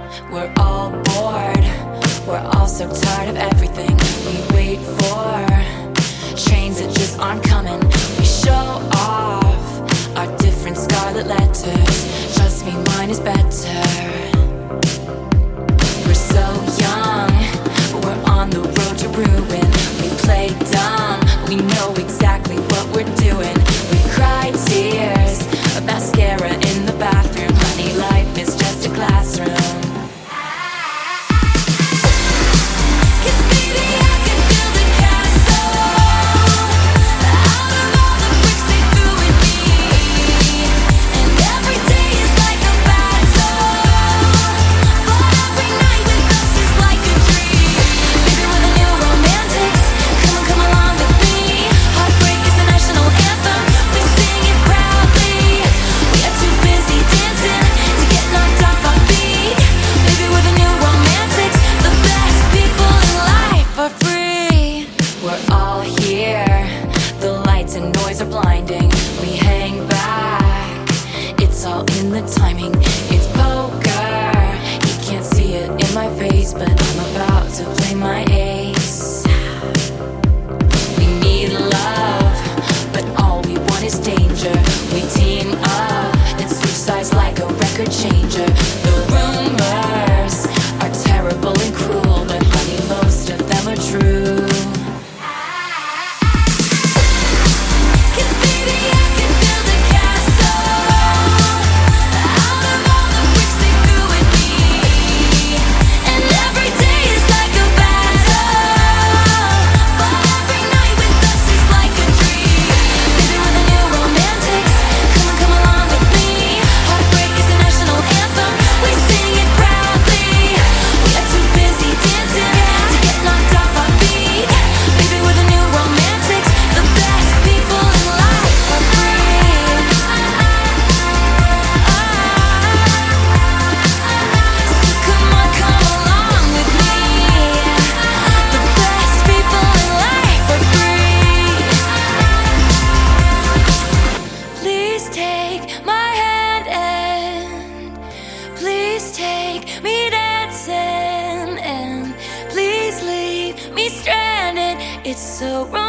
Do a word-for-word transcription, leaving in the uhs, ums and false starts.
We're all bored, we're all so tired of everything we wait for. Trains that just aren't coming. We show off our different scarlet letters. Trust me, mine is better. We're so young, but we're on the road to ruin. We play dumb, but we know exactly what we're doing. We cry tears of mascara in the bathroom. Honey, life is just a classroom. Are blinding, we hang back. It's all in the timing. It's poker. You can't see it in my face, but I'm about to play my ace. We need love, but all we want is danger. We team up and switch sides like a record changer. The rumors are terrible and cruel, but honey, most of them are true. Take me dancing and please leave me stranded. It's so wrong.